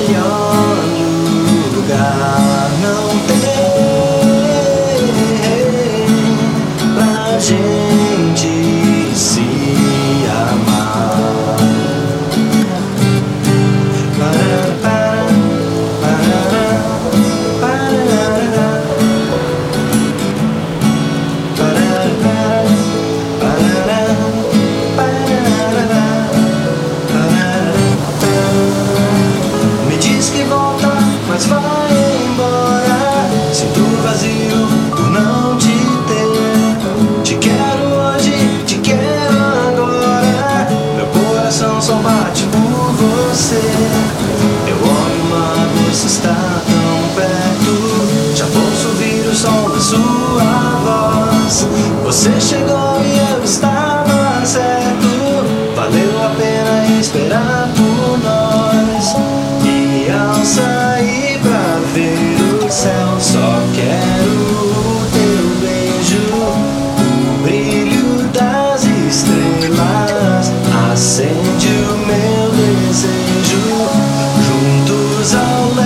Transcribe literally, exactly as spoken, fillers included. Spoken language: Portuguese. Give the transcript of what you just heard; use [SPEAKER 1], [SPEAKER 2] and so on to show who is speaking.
[SPEAKER 1] melhor lugar não tem pra gente se amar. Parará, parará, parará, parará, parará, parará, parará. Me diz que volta, mas vai embora. Sinto vazio por não te ter. Te quero hoje, te quero agora. Meu coração só bate por você. Eu olho, mas você está tão perto. Já posso ouvir o som da sua voz. Você chegou e eu estava certo. Valeu a pena esperar por nós. E ao sair pra ver o céu, só quero o teu beijo. O brilho das estrelas acende o meu desejo. Juntos ao